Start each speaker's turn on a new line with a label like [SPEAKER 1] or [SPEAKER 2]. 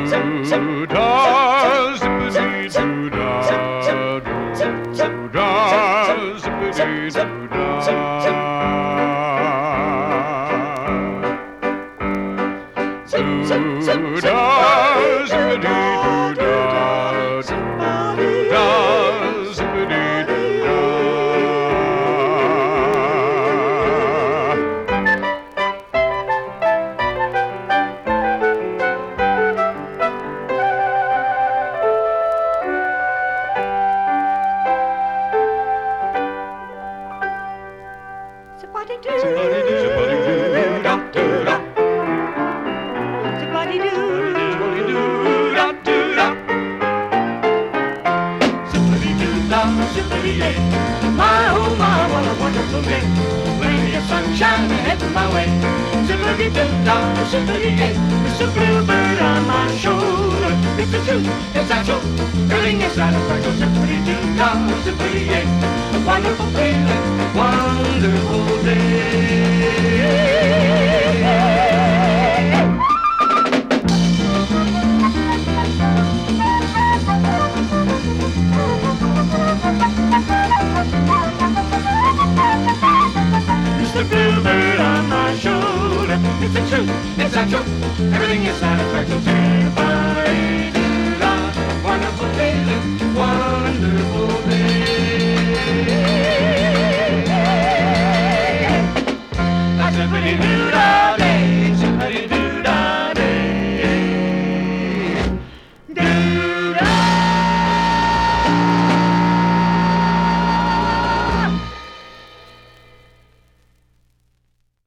[SPEAKER 1] da, zippity doo da, doo da, zippity doo da. Doo da, zippity doo da, doo da, zippity doo da.
[SPEAKER 2] My, oh my, what a wonderful day. Plenty of sunshine heading my way. Zippity-doo-dah, zippity-yay. It's a bluebird on my shoulder. It's the truth, it's actual. Feeling is satisfaction. Zippity-doo-dah, zippity-yay. A wonderful feeling, wonderful day. It's the bluebird on my shoulder. It's the truth, it's not true. Everything is satisfactory. Zippity-doo-dah, wonderful feeling, wonderful day.